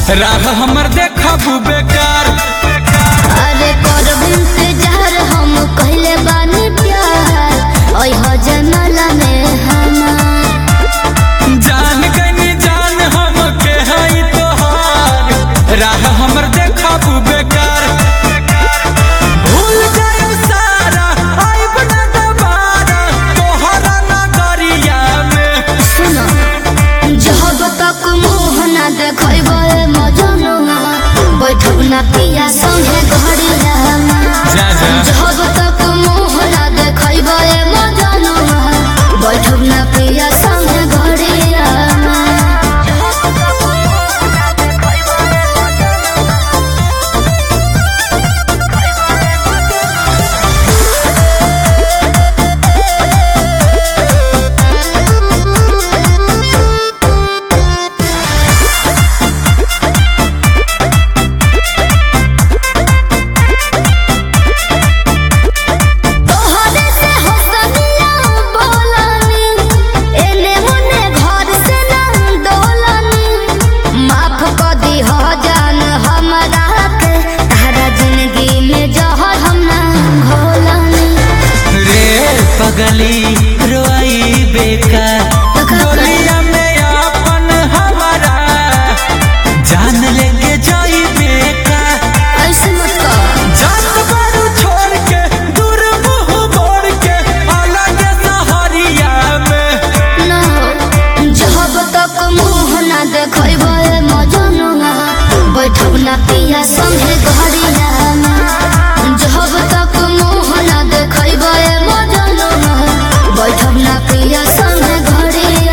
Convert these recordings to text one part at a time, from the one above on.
राह हमर देखबू बेकार। अरे करब इंतजार हम कहले बानी प्यार ओइ हो जनला में हमार जान गनी जान हम के हई तोहार। राह हमर देखबू बेकार। भूल जाए सारा आइब ना दोबारा तोहरा नगरिया में। सुनो जब तक मुँह ना देखब मजनुआ बैठब ना पिया संगे घड़िया जब तक मुँह ना देखब मजनुआ बैठब ना पिया संगे घड़िया गली रोई बेकार गलिया में अपन हमारा जान लेके जाई बेकार। ऐसे मत कर जान बारू छोड़ के दूर मुँह मोड़ के अलग सहरिया में ना जब तक मुँह ना देखब मजनुआ बैठब ना पिया संगे घड़िया जब तक मुँह ना देखब मजनुआ बैठब ना पिया संगे घड़िया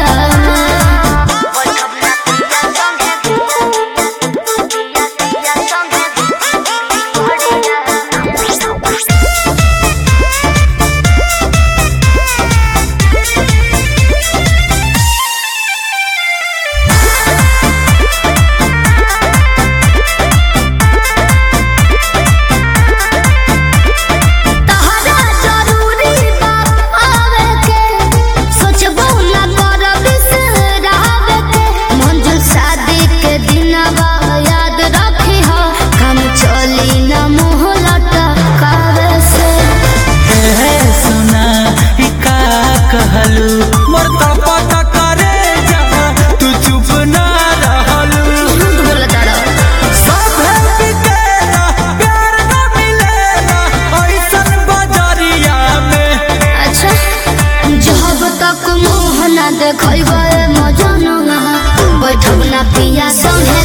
मोर पता करे जा तू चुप ना रहलू। सब बिकेला प्यार ना मिलेला ऐसन बजरिया में। अच्छा जब तक मुँह ना देखब मजनुआ बैठब ना पिया संगे